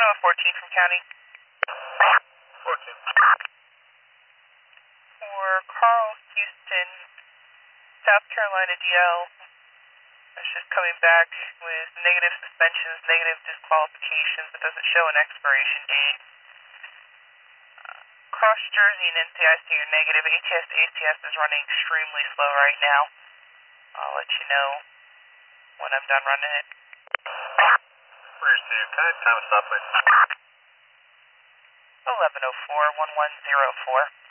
Iowa 14 from county. 14. For Carl Houston, South Carolina DL, that's just coming back with negative suspensions, negative disqualifications, but doesn't show an expiration date. Cross Jersey and NCIC are negative. ATS to ACS is running extremely slow right now. I'll let you know when I'm done running it. Where's the kind of time stop, please? 1104, 1104.